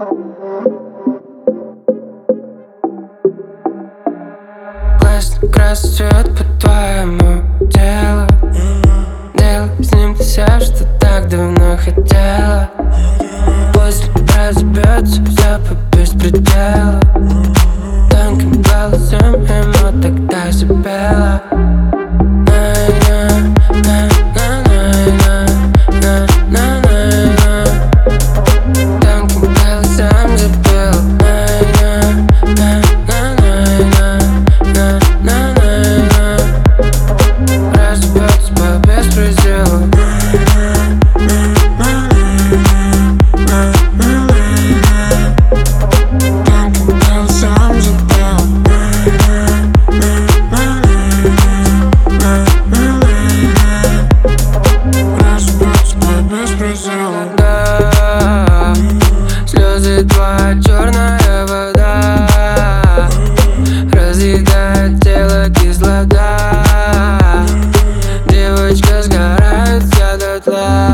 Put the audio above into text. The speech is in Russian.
Красный цвет по твоему телу. Делай с ним ты все, что так давно хотела. После разобьется все по беспределу. Тонким голосом ему тогда запела. Тонким голосом запела. Разбьется по беспределу. Да, слезы твоя черная вода разъедает тело кислота. Девочка сгорает вся дотла.